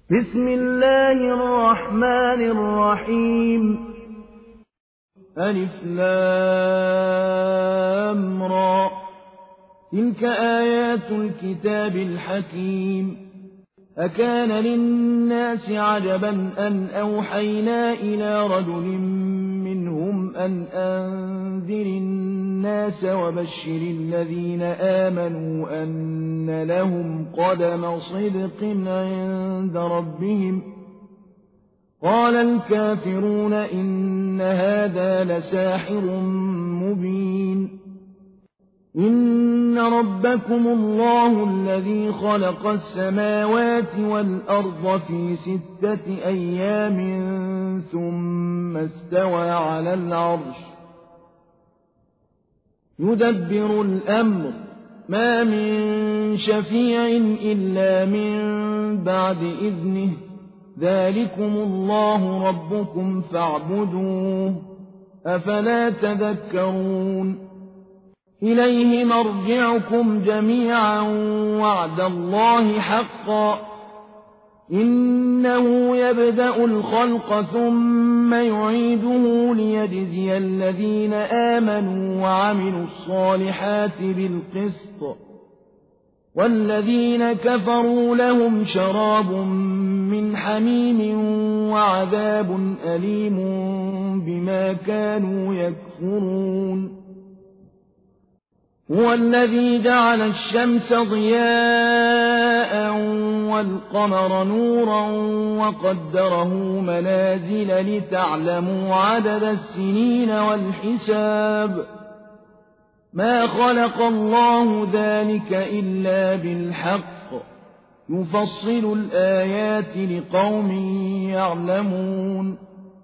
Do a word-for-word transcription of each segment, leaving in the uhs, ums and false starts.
بسم الله الرحمن الرحيم. ألف لام را. تلك آيات الكتاب الحكيم. أكان للناس عجبا أن أوحينا إلى رجل منهم أن أنذر الناس وبشر الذين آمنوا أن لهم قدم صدق عند ربهم. قال الكافرون إن هذا لساحر مبين. إن ربكم الله الذي خلق السماوات والأرض في ستة أيام ثم استوى على العرش يدبر الأمر ما من شفيع إلا من بعد إذنه ذلكم الله ربكم فاعبدوه أفلا تذكرون. إليه مرجعكم جميعا وعد الله حقا إنه يبدأ الخلق ثم يعيده ليجزي الذين آمنوا وعملوا الصالحات بالقسط والذين كفروا لهم شراب من حميم وعذاب أليم بما كانوا يكفرون. هو الذي جعل الشمس ضياء والقمر نورا وقدره منازل لتعلموا عدد السنين والحساب ما خلق الله ذلك إلا بالحق يفصل الآيات لقوم يعلمون.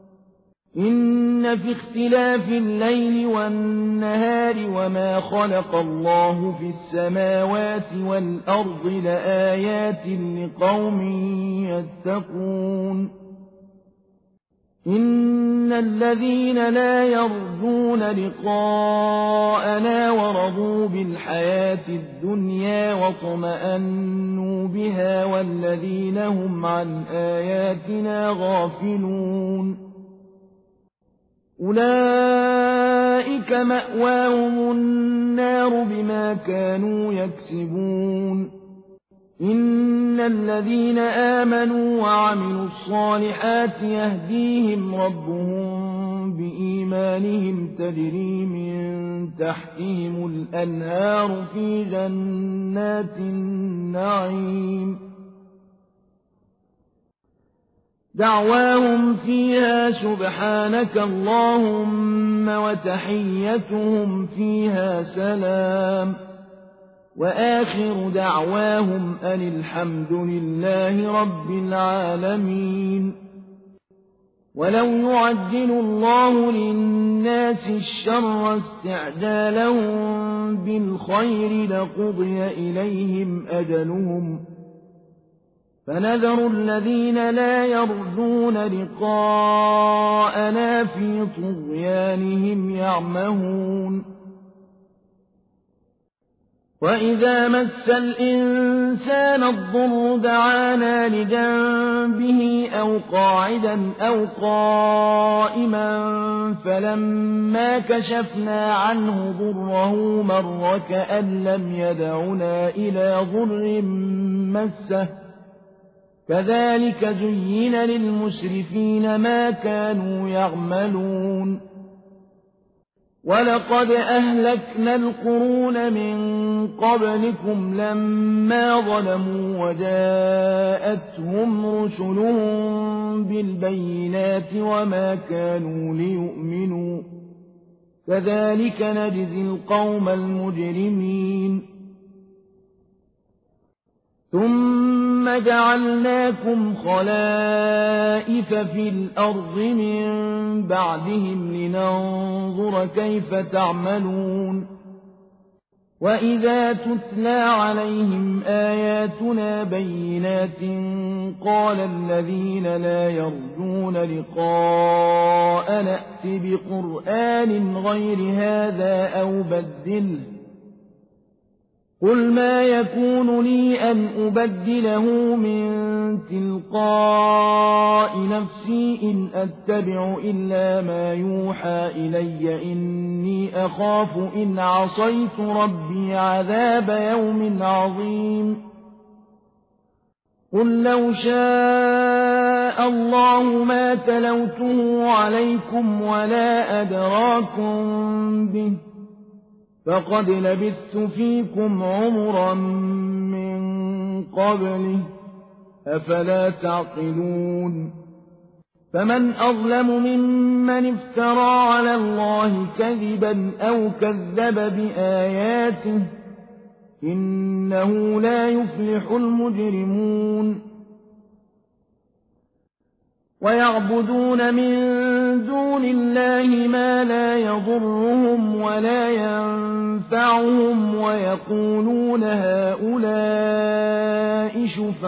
إن في اختلاف الليل والنهار وما خلق الله في السماوات والأرض لآيات لقوم يتقون. إن الذين لا يرجون لقاءنا ورضوا بالحياة الدنيا واطمأنوا بها والذين هم عن آياتنا غافلون أولئك مأواهم النار بما كانوا يكسبون. إن الذين آمنوا وعملوا الصالحات يهديهم ربهم بإيمانهم تجري من تحتهم الأنهار في جنات النعيم دعواهم فيها سبحانك اللهم وتحيتهم فيها سلام وآخر دعواهم أن الحمد لله رب العالمين. ولو يعجل الله للناس الشر استعجالهم بالخير لقضي إليهم أجلهم فنذر الذين لا يرجون لقاءنا في طغيانهم يعمهون. وإذا مس الإنسان الضر دعانا لجنبه أو قاعدا أو قائما فلما كشفنا عنه ضره مر كأن لم يدعنا إلى ضر مسه كذلك زين للمسرفين ما كانوا يعملون. ولقد أهلكنا القرون من قبلكم لما ظلموا وجاءتهم رسلهم بالبينات وما كانوا ليؤمنوا كذلك نجزي القوم المجرمين. ثم جعلناكم خلائف في الأرض من بعدهم لننظر كيف تعملون. وإذا تتلى عليهم آياتنا بينات قال الذين لا يرجون لقاء نأت بقرآن غير هذا أو بدله قل ما يكون لي أن أبدله من تلقاء نفسي إن أتبع إلا ما يوحى إلي إني أخاف إن عصيت ربي عذاب يوم عظيم قل لو شاء الله ما تلوته عليكم ولا أدراكم به فقد لبثت فيكم عمرا من قبله أفلا تعقلون فمن أظلم ممن افترى على الله كذبا أو كذب بآياته إنه لا يفلح المجرمون ويعبدون من دون الله ما لا يضرهم ولا ينفعهم ويقولون هؤلاء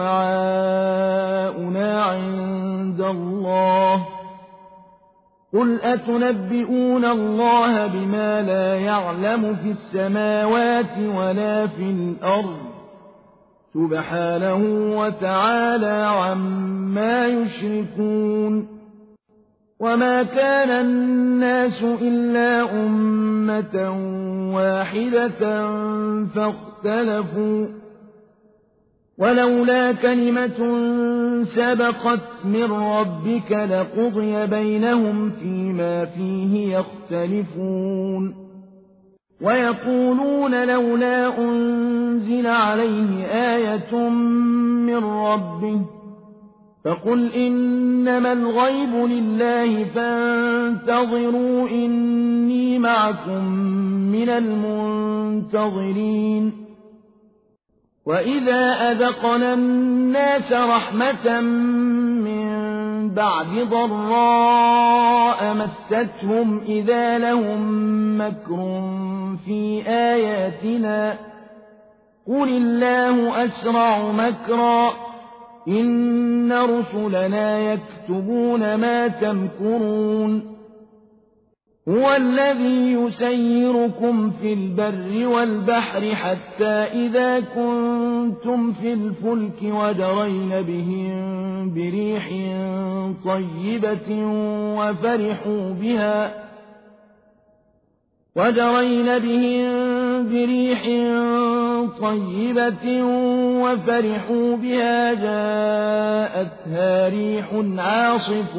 شفعاؤنا عند الله قل أتنبئون الله بما لا يعلم في السماوات ولا في الأرض سبحانه وتعالى عما يشركون وما كان الناس إلا أمة واحدة فاختلفوا ولولا كلمة سبقت من ربك لقضي بينهم فيما فيه يختلفون ويقولون لولا أنزل عليه آية من ربه فقل إنما الغيب لله فانتظروا إني معكم من المنتظرين وإذا أذقنا الناس رحمة من بعد ضراء مستهم إذا لهم مكر في آياتنا قل الله أسرع مكرا إن رسلنا يكتبون ما تمكرون هو الذي يسيركم في البر والبحر حتى إذا كنتم في الفلك وجرين بهم بريح طيبة وفرحوا بها وجرين بهم بريح طيبة وفرحوا بها جاءتها ريح عاصف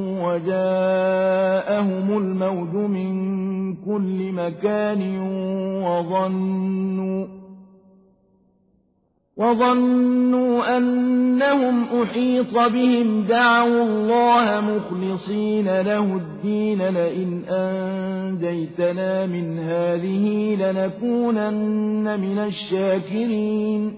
وجاءهم الموج من كل مكان وظنوا وظنوا أنهم أحيط بهم دعوا الله مخلصين له الدين لئن أنجيتنا من هذه لنكونن من الشاكرين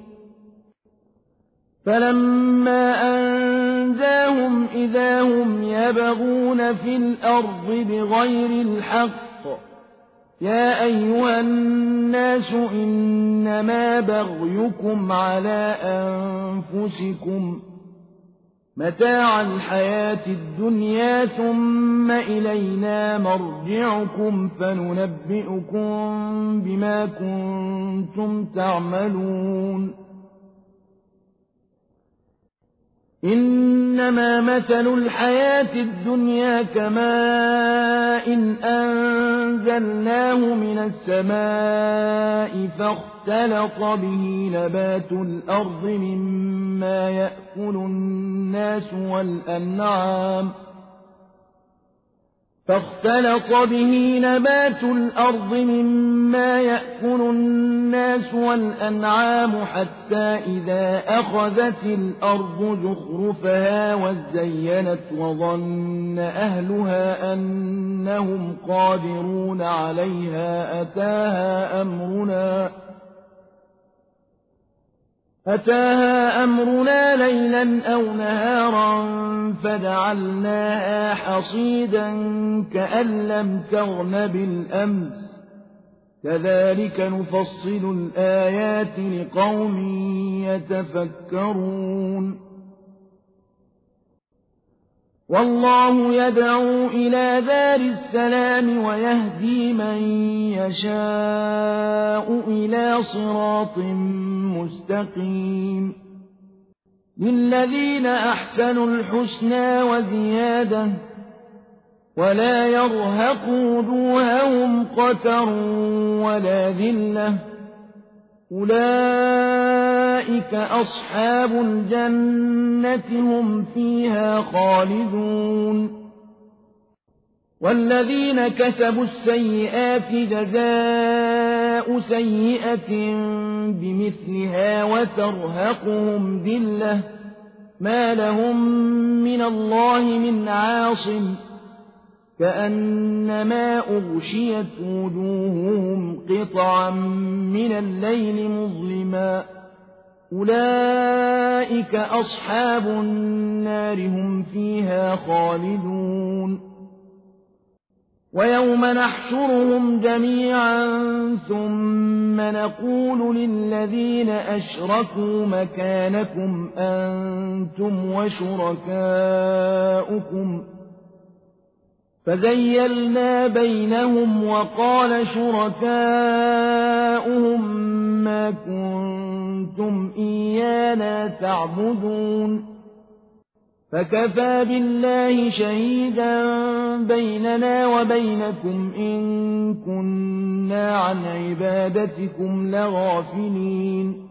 فلما أنجاهم إذا هم يبغون في الأرض بغير الحق يا أيها الناس إنما بغيكم على أنفسكم متاع الحياة الدنيا ثم إلينا مرجعكم فننبئكم بما كنتم تعملون إنما مثل الحياة الدنيا كماء إن أنزلناه من السماء فاختلط به نبات الأرض مما يأكل الناس والأنعام فاختلط به نبات الأرض مما يأكل الناس والأنعام حتى إذا أخذت الأرض زخرفها وزينت وظن أهلها أنهم قادرون عليها أتاها أمرنا أتاها أمرنا ليلا أو نهارا فجعلناها حصيدا كأن لم تغن بالأمس كذلك نفصل الآيات لقوم يتفكرون والله يدعو إلى دار السلام ويهدي من يشاء إلى صراط مستقيم للذين أحسنوا الحسنى وزيادة ولا يرهق وجوههم قتر ولا ذلة أولئك أصحاب الجنة هم فيها خالدون والذين كسبوا السيئات جزاء سيئة بمثلها وترهقهم ذلة ما لهم من الله من عاصم كأنما أغشيت وجوههم قطعا من الليل مظلما أولئك أصحاب النار هم فيها خالدون ويوم نحشرهم جميعا ثم نقول للذين أشركوا مكانكم أنتم وشركاؤكم فزيلنا بينهم وقال شركاؤهم ما كنتم إيانا تعبدون فكفى بالله شهيدا بيننا وبينكم إن كنا عن عبادتكم لغافلين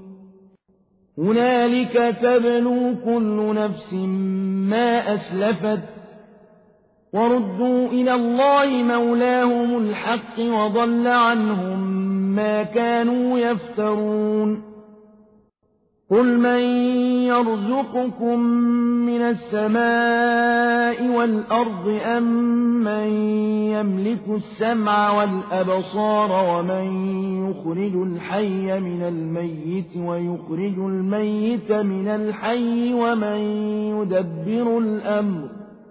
هنالك تبلو كل نفس ما أسلفت وردوا إلى الله مولاهم الحق وضل عنهم ما كانوا يفترون قل من يرزقكم من السماء والأرض أم من يملك السمع والأبصار ومن يخرج الحي من الميت ويخرج الميت من الحي ومن يدبر الأمر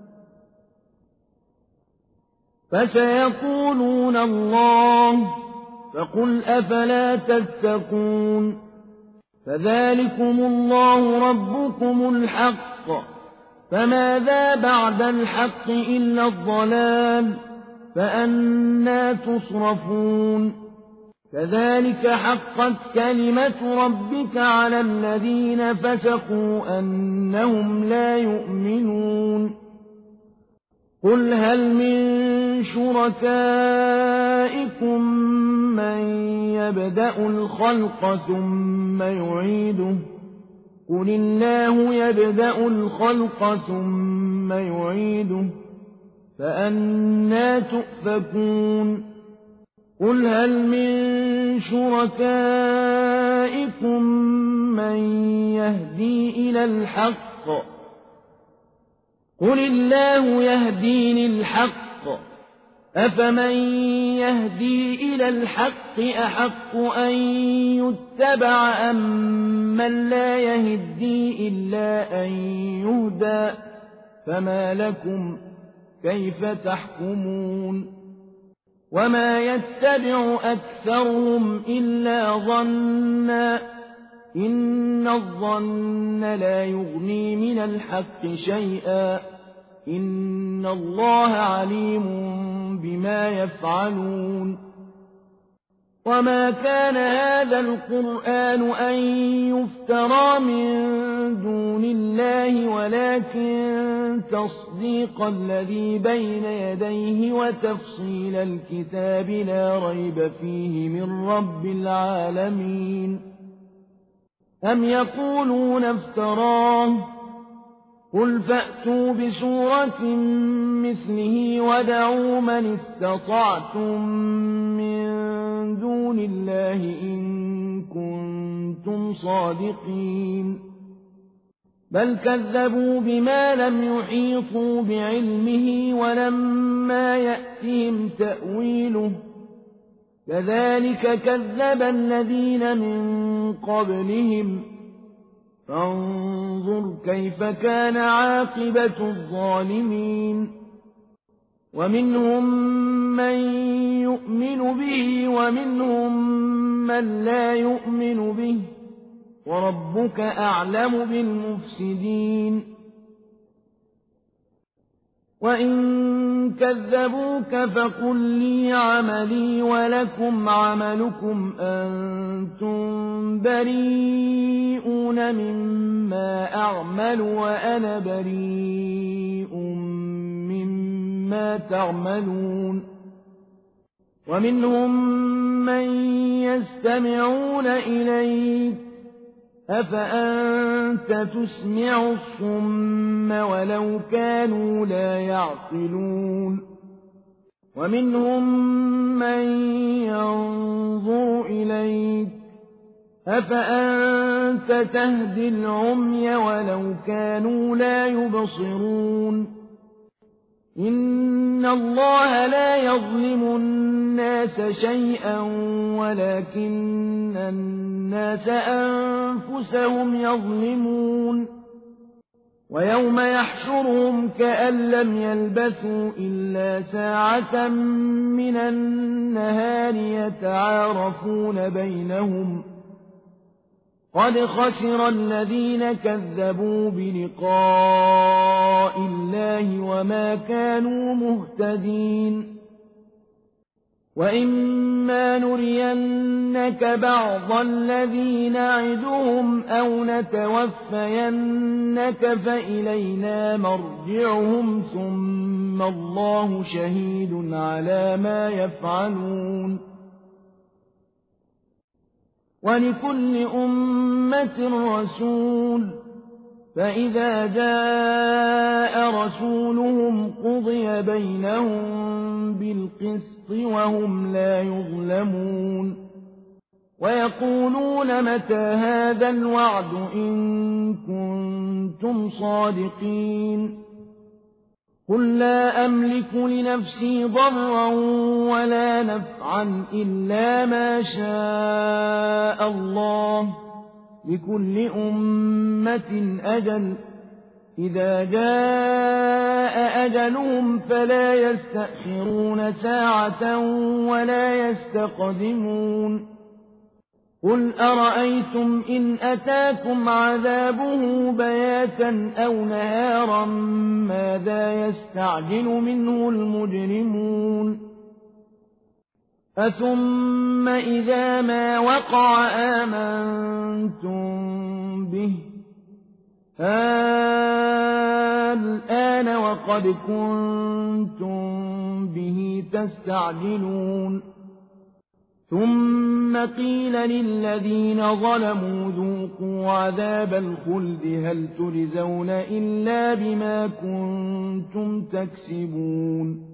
فسيقولون الله فقل أفلا تتقون فذلكم الله ربكم الحق فماذا بعد الحق إلا الضلال فأنى تصرفون كذلك حقت كلمة ربك على الذين فسقوا أنهم لا يؤمنون قل هل من شركائكم من يبدأ الخلق ثم يعيده قل الله يبدأ الخلق ثم يعيده فأنى تؤفكون قل هل من شركائكم من يهدي إلى الحق قل الله يهدي للحق أفمن يهدي إلى الحق أحق أن يتبع أم من لا يهدي إلا أن يهدى فما لكم كيف تحكمون وما يتبع أكثرهم إلا ظنا إن الظن لا يغني من الحق شيئا إن الله عليم بما يفعلون وما كان هذا القرآن أن يفترى من دون الله ولكن تصديق الذي بين يديه وتفصيل الكتاب لا ريب فيه من رب العالمين أم يقولون افتراه قل فأتوا بسورة مثله ودعوا من استطعتم من دون الله إن كنتم صادقين بل كذبوا بما لم يحيطوا بعلمه ولما يأتهم تأويله كذلك كذب الذين من قبلهم فانظر كيف كان عاقبة الظالمين ومنهم من يؤمن به ومنهم من لا يؤمن به وربك أعلم بالمفسدين وإن كذبوك فقل لي عملي ولكم عملكم أنتم بريئون مما أعمل وأنا بريء مما تعملون ومنهم من يستمعون إليك أفأنت تسمع الصم ولو كانوا لا يعقلون ومنهم من ينظر إليك أفأنت تهدي العمي ولو كانوا لا يبصرون إن الله لا يظلم الناس شيئا ولكن الناس أنفسهم يظلمون ويوم يحشرهم كأن لم يلبثوا إلا ساعة من النهار يتعارفون بينهم قد خسر الذين كذبوا بلقاء الله وما كانوا مهتدين وإما نرينك بعض الذي نعدهم أو نتوفينك فإلينا مرجعهم ثم الله شهيد على ما يفعلون ولكل أمة رسول فإذا جاء رسولهم قضي بينهم بالقسط وهم لا يظلمون ويقولون متى هذا الوعد إن كنتم صادقين قل لا أملك لنفسي ضرا ولا نفعا إلا ما شاء الله لكل أمة أجل إذا جاء أجلهم فلا يستأخرون ساعة ولا يستقدمون قل أرأيتم إن أتاكم عذابه بياتا أو نهارا ماذا يستعجل منه المجرمون أثم إذا ما وقع آمنتم به الآن وقد كنتم به تستعجلون ثم قيل للذين ظلموا ذوقوا عذاب الخلد هل تجزون إلا بما كنتم تكسبون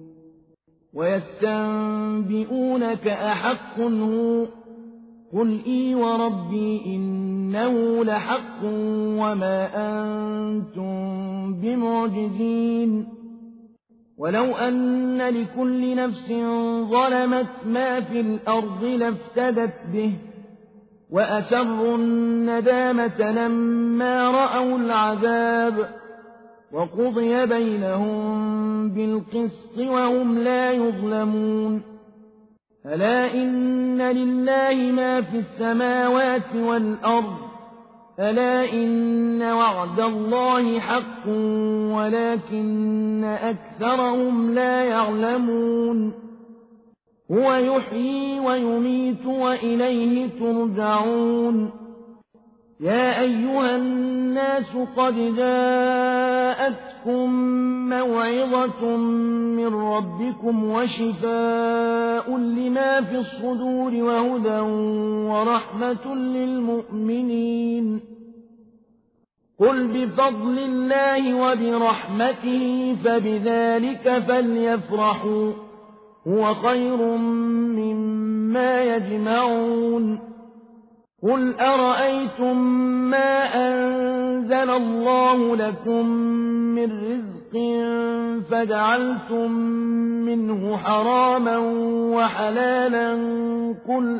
ويستنبئونك أحق هو قل إي وربي إنه لحق وما أنتم بمعجزين ولو أن لكل نفس ظلمت ما في الأرض لافتدت به وأسروا الندامة لما رأوا العذاب وقضي بينهم بالقسط وهم لا يظلمون ألا إن لله ما في السماوات والأرض ألا إن وعد الله حق ولكن أكثرهم لا يعلمون هو يحيي ويميت وإليه ترجعون يا أيها الناس قد جاءتكم موعظة من ربكم وشفاء لما في الصدور وهدى ورحمة للمؤمنين قل بفضل الله وبرحمته فبذلك فليفرحوا هو خير مما يجمعون قل أرأيتم ما أنزل الله لكم من رزق فجعلتم منه حراما وحلالا قل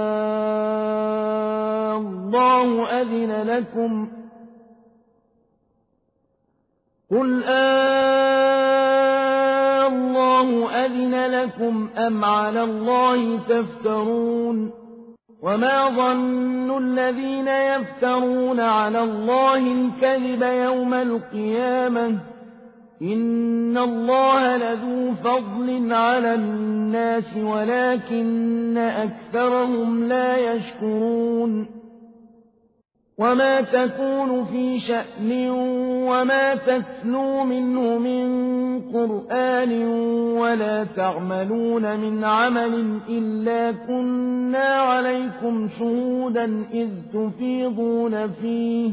آه الله أذن لكم قل آه الله أذن لكم أم على الله تفترون وما ظن الذين يفترون على الله الكذب يوم القيامة إن الله لذو فضل على الناس ولكن أكثرهم لا يشكرون وما تكون في شأن وما تتلو منه من قرآن ولا تعملون من عمل إلا كنا عليكم شهودا إذ تفيضون فيه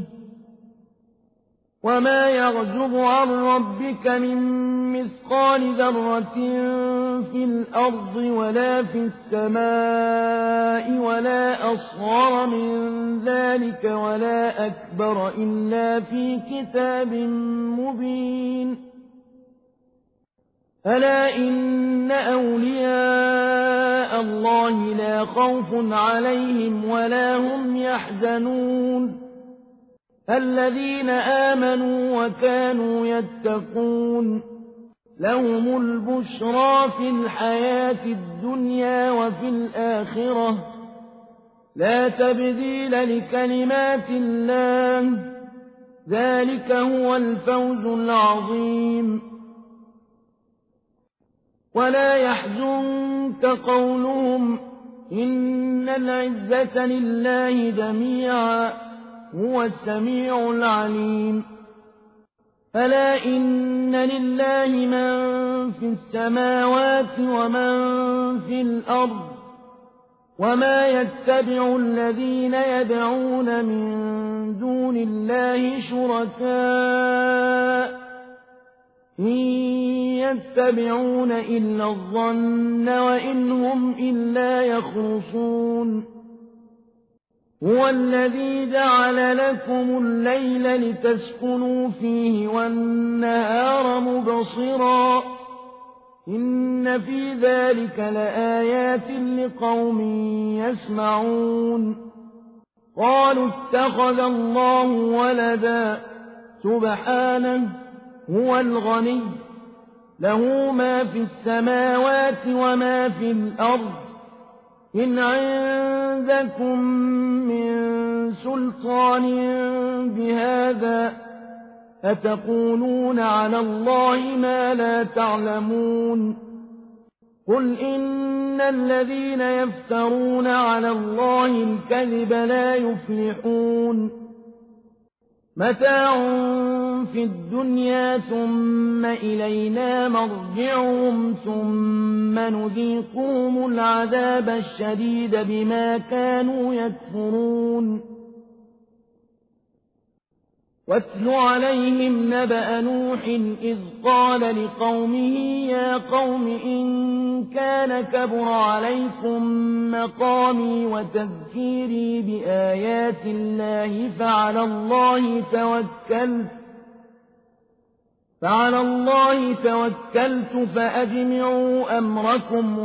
وما يعجب عن ربك من مثقال ذرة في الأرض ولا في السماء ولا أصغر من ذلك ولا أكبر إلا في كتاب مبين ألا إن أولياء الله لا خوف عليهم ولا هم يحزنون الذين آمنوا وكانوا يتقون لهم البشرى في الحياة الدنيا وفي الآخرة لا تبديل لكلمات الله ذلك هو الفوز العظيم ولا يحزنك قولهم إن العزة لله جميعا هو السميع العليم ألا إن لله من في السماوات ومن في الأرض وما يتبع الذين يدعون من دون الله شركاء إن يتبعون إلا الظن وإن هم إلا يخرصون هو الذي جعل لكم الليل لتسكنوا فيه والنهار مبصرا إن في ذلك لآيات لقوم يسمعون قالوا اتخذ الله ولدا سبحانه هو الغني له ما في السماوات وما في الأرض إن عندكم من سلطان بهذا أتقولون على الله ما لا تعلمون قل إن الذين يفترون على الله الكذب لا يفلحون متاع في الدنيا ثم إلينا مرجعهم ثم نذيقهم العذاب الشديد بما كانوا يكفرون واتل عليهم نبأ نوح إذ قال لقومه يا قوم إن كان كبر عليكم مقامي وتذكيري بآيات الله فعلى الله توكلت فعلى الله توكلت فأجمعوا أمركم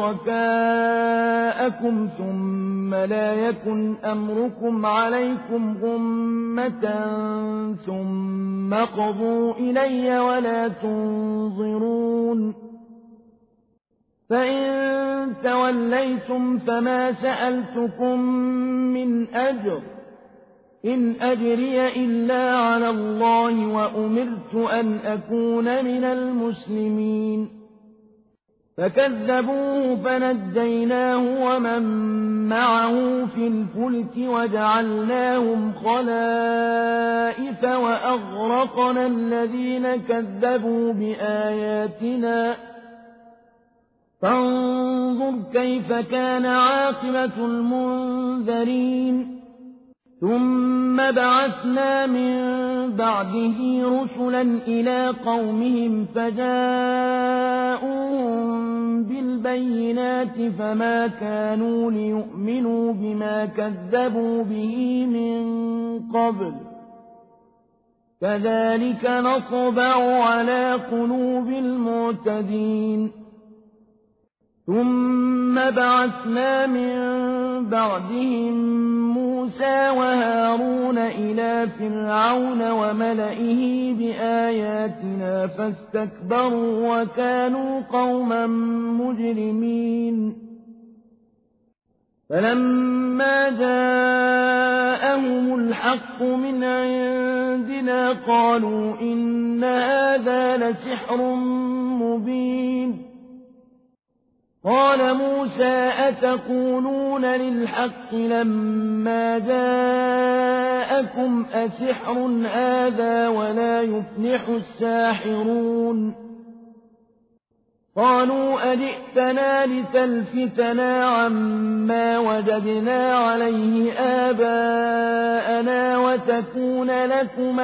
وشركاءكم ثم لا يكن أمركم عليكم غمة ثم قضوا إلي ولا تنظرون فإن توليتم فما سألتكم من أجر إن أجري إلا على الله وأمرت أن أكون من المسلمين فكذبوه فنجيناه ومن معه في الفلك وجعلناهم خلائف وأغرقنا الذين كذبوا بآياتنا فانظر كيف كان عاقبة المنذرين ثم بعثنا من بعده رسلا إلى قومهم فجاءوهم بالبينات فما كانوا ليؤمنوا بما كذبوا به من قبل كذلك نطبع على قلوب المعتدين ثم بعثنا من بعدهم موسى وهارون إلى فرعون وملئه بآياتنا فاستكبروا وكانوا قوما مجرمين فلما جاءهم الحق من عندنا قالوا إن هذا لسحر مبين قال موسى أتقولون للحق لما جاءكم أسحر هذا ولا يفلح الساحرون قالوا أجئتنا لتلفتنا عما وجدنا عليه آباءنا وتكون لكما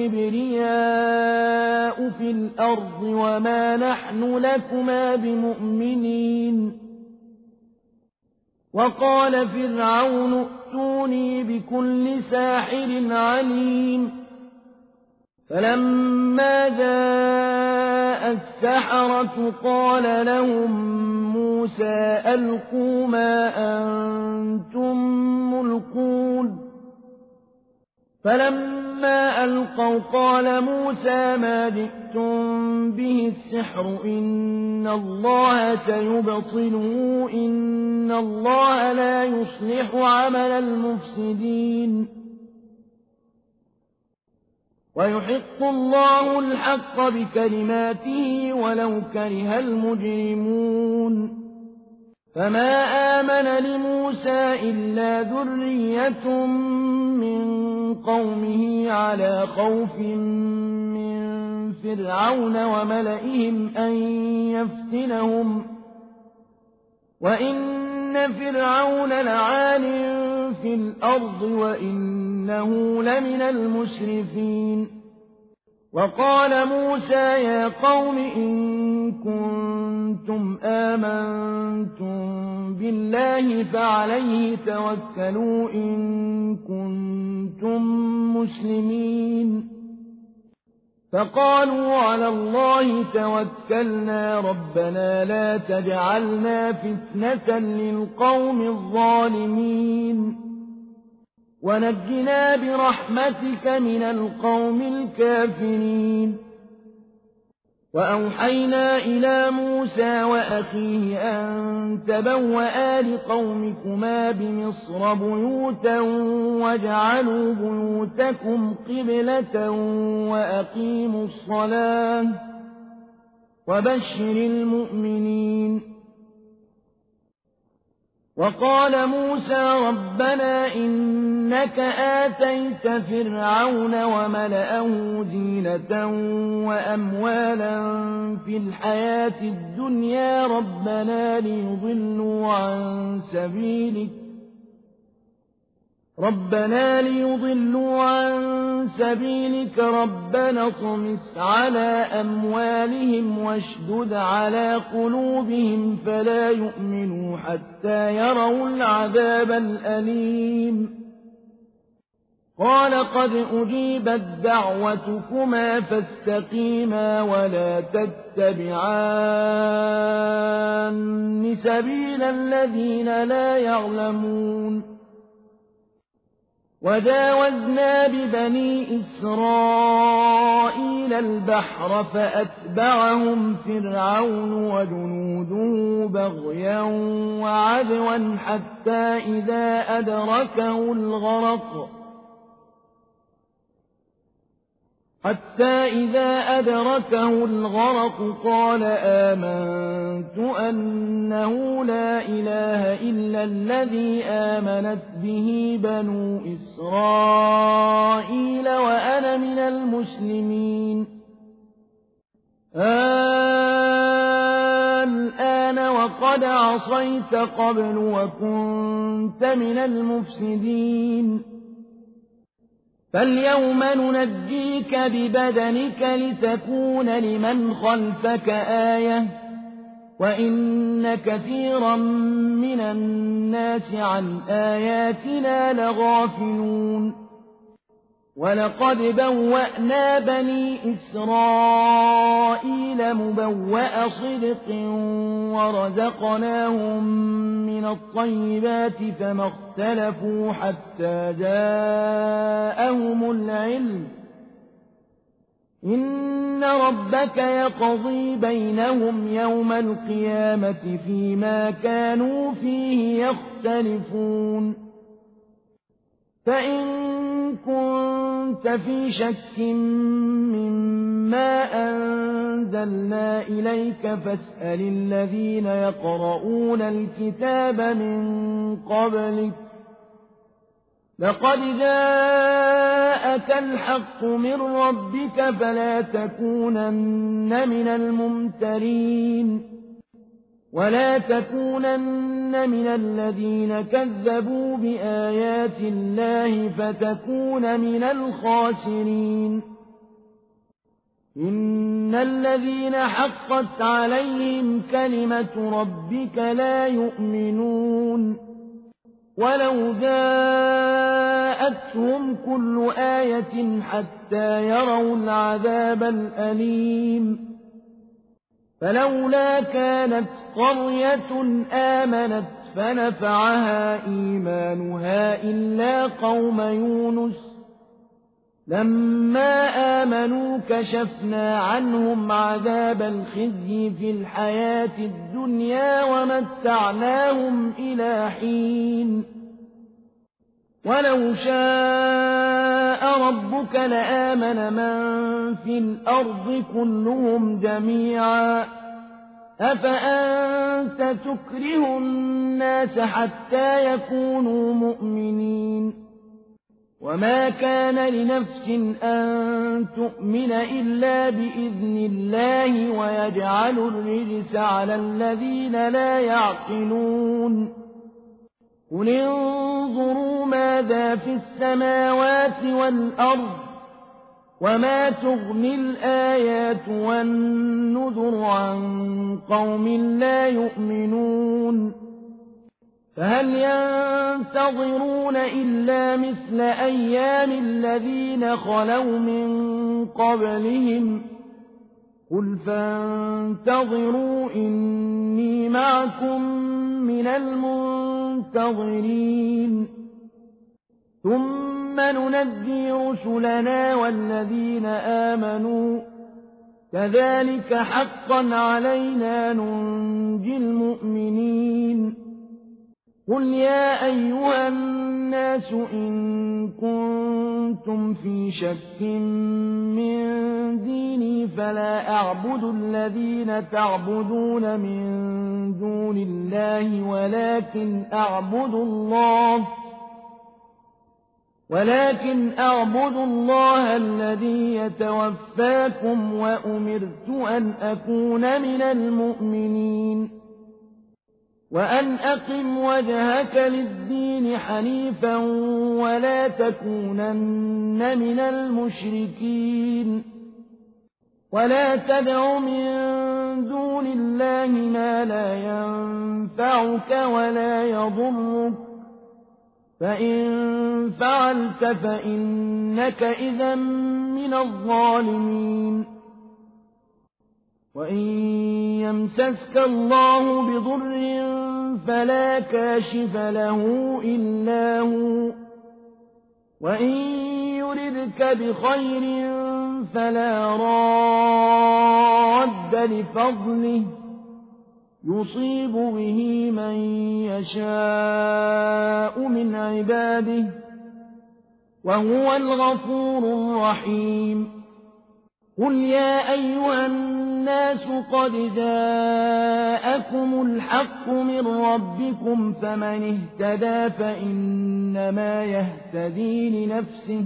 الكبرياء في الأرض وما نحن لكما بمؤمنين وقال فرعون ائتوني بكل ساحر عليم فلما جاء السحرة قال لهم موسى ألقوا ما أنتم ملقون فلما ألقوا قال موسى ما جئتم به السحر إن الله سيبطله إن الله لا يصلح عمل المفسدين ويحق الله الحق بكلماته ولو كره المجرمون فما آمن لموسى إلا ذرية من قومه على خوف من فرعون وملئهم أن يفتنهم وإن فرعون لعال في الأرض وإنه لمن المسرفين وقال موسى يا قوم إن كنتم آمنتم بالله فعليه توكلوا إن كنتم مسلمين فقالوا على الله توكلنا ربنا لا تجعلنا فتنة للقوم الظالمين ونجنا برحمتك من القوم الكافرين وأوحينا إلى موسى وأخيه أن تبوأ لقومكما بمصر بيوتا واجعلوا بيوتكم قبلة وأقيموا الصلاة وبشر المؤمنين وقال موسى ربنا إنك آتيت فرعون وملأه زينة وأموالا في الحياة الدنيا ربنا ليضلوا عن سبيلك ربنا ليضلوا عن سبيلك ربنا اطمس على أموالهم واشدد على قلوبهم فلا يؤمنوا حتى يروا العذاب الأليم قال قد أجيبت دعوتكما فاستقيما ولا تتبعان سبيل الذين لا يعلمون وجاوزنا ببني إسرائيل البحر فأتبعهم فرعون وجنوده بغيا وعدوا حتى إذا أدركه الغرق حتى إذا أدركه الغرق قال آمنت أنه لا إله إلا الذي آمنت به بنو إسرائيل وأنا من المسلمين الآن وقد عصيت قبل وكنت من المفسدين فاليوم ننجيك ببدنك لتكون لمن خلفك آية وإن كثيرا من الناس عن آياتنا لغافلون ولقد بوأنا بني إسرائيل مبوأ صدق ورزقناهم من الطيبات فما اختلفوا حتى جاءهم العلم إن ربك يقضي بينهم يوم القيامة فيما كانوا فيه يختلفون فإن كنت في شك مما أنزلنا إليك فاسأل الذين يقرؤون الكتاب من قبلك لقد جاءك الحق من ربك فلا تكونن من الممترين ولا تكونن من الذين كذبوا بآيات الله فتكون من الخاسرين إن الذين حقت عليهم كلمة ربك لا يؤمنون ولو جاءتهم كل آية حتى يروا العذاب الأليم فلولا كانت قرية آمنت فنفعها إيمانها إلا قوم يونس لما آمنوا كشفنا عنهم عذاب الخزي في الحياة الدنيا ومتعناهم إلى حين ولو شاء ربك لآمن من في الأرض كلهم جميعا أفأنت تكره الناس حتى يكونوا مؤمنين وما كان لنفس أن تؤمن إلا بإذن الله ويجعل الرجس على الذين لا يعقلون قل انظروا ماذا في السماوات والأرض وما تغني الآيات والنذر عن قوم لا يؤمنون فهل ينتظرون إلا مثل أيام الذين خلوا من قبلهم قل فانتظروا إني معكم من المنتظرين ثم ننجي رسلنا والذين آمنوا كذلك حقا علينا ننجي المؤمنين قل يا أيها الناس إن كنتم في شك من ديني فلا أعبد الذين تعبدون من دون الله ولكن أعبد الله ولكن أعبد الله الذي يتوفاكم وأمرت أن أكون من المؤمنين وأن أقم وجهك للدين حنيفا ولا تكونن من المشركين ولا تدع من دون الله ما لا ينفعك ولا يضرك فإن فعلت فإنك إذا من الظالمين وإن يمسسك الله بضر فلا كاشف له إلا هو وإن يردك بخير فلا راد لفضله يصيب به من يشاء من عباده وهو الغفور الرحيم قل يا أيها الناس قد جاءكم الحق من ربكم فمن اهتدى فإنما يهتدي لنفسه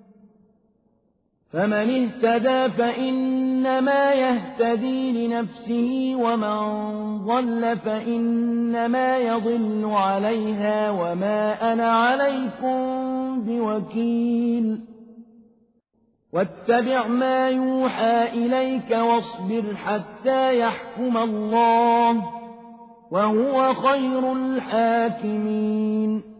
فمن اهتدى فإنما يهتدي لنفسه ومن ضل فإنما يضل عليها وما أنا عليكم بوكيل واتبع ما يوحى إليك واصبر حتى يحكم الله وهو خير الحاكمين